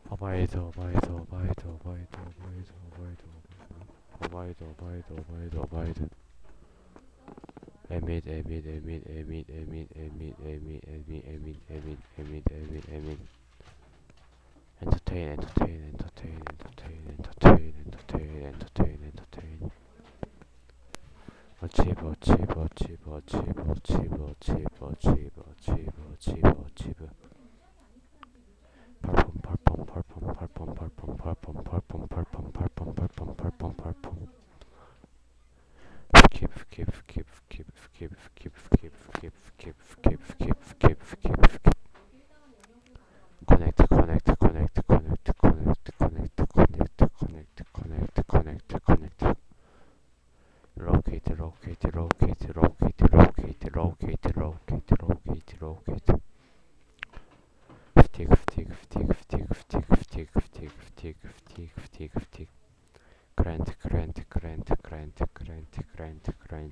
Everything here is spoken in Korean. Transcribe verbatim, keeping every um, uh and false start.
어바이드 어바이드 어바이드 어바이드 어바이드 어바이드 어바이드 어바이드 어바이드 에밋 에밋 에밋 에밋 에밋 에밋 에밋 에밋 에밋 에밋 에밋 에밋 에밋 엔터테인 엔터테인 엔터테인 엔터테인 엔터테인 엔터테인 엔터테인 엔터테인 어치브 어치브 어치브 어치브 어치브 어치브 어치브 어치브 어치브 어치브 펄펌 펄펌 펄펌 펄펌 펄펌 펄펌 펄펌 펄펌 펄펌 펄펌 펄펌 펄펌 skip skip skip skip skip skip skip skip skip skip skip skip skip skip connect connect connect connect connect connect connect connect connect connect connect locate locate locate locate locate locate locate locate locate fatigue fatigue fatigue fatigue fatigue fatigue fatigue fatigue fatigue fatigue fatigue grant grant grant grant grant grant grant